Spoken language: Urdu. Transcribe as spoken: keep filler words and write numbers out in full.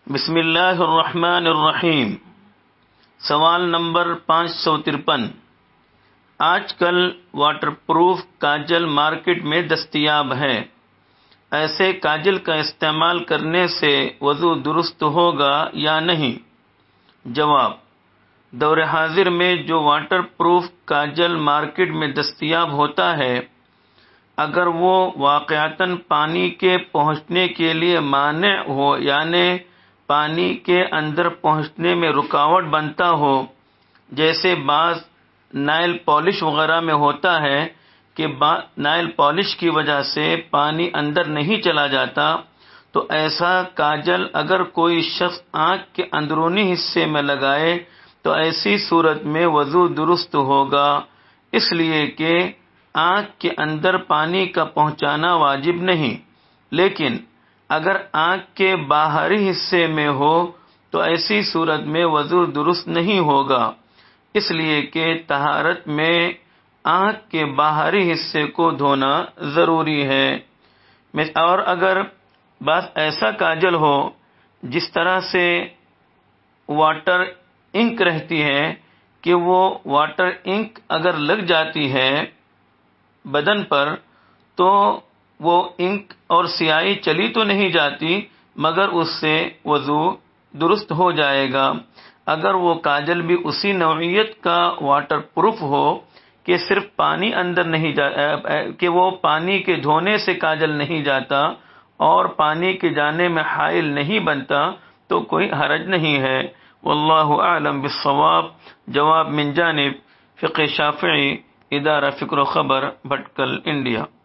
بسم اللہ الرحمن الرحیم۔ سوال نمبر پانچ سو ترپن۔ آج کل واٹر پروف کاجل مارکیٹ میں دستیاب ہے، ایسے کاجل کا استعمال کرنے سے وضو درست ہوگا یا نہیں؟ جواب: دور حاضر میں جو واٹر پروف کاجل مارکیٹ میں دستیاب ہوتا ہے، اگر وہ واقعتاً پانی کے پہنچنے کے لیے مانع ہو، یعنی پانی کے اندر پہنچنے میں رکاوٹ بنتا ہو، جیسے بعض نائل پالش وغیرہ میں ہوتا ہے کہ نائل پالش کی وجہ سے پانی اندر نہیں چلا جاتا، تو ایسا کاجل اگر کوئی شخص آنکھ کے اندرونی حصے میں لگائے تو ایسی صورت میں وضو درست ہوگا، اس لیے کہ آنکھ کے اندر پانی کا پہنچانا واجب نہیں، لیکن اگر آنکھ کے باہری حصے میں ہو تو ایسی صورت میں وضو درست نہیں ہوگا، اس لیے کہ طہارت میں آنکھ کے باہری حصے کو دھونا ضروری ہے۔ اور اگر بس ایسا کاجل ہو جس طرح سے واٹر انک رہتی ہے کہ وہ واٹر انک اگر لگ جاتی ہے بدن پر تو وہ انک اور سیاہی چلی تو نہیں جاتی، مگر اس سے وضو درست ہو جائے گا۔ اگر وہ کاجل بھی اسی نوعیت کا واٹر پروف ہو کہ صرف پانی اندر نہیں جا کہ وہ پانی کے دھونے سے کاجل نہیں جاتا اور پانی کے جانے میں حائل نہیں بنتا تو کوئی حرج نہیں ہے۔ واللہ اعلم بالصواب۔ جواب من جانب فقہ شافعی، ادارہ فکر و خبر، بھٹکل، انڈیا۔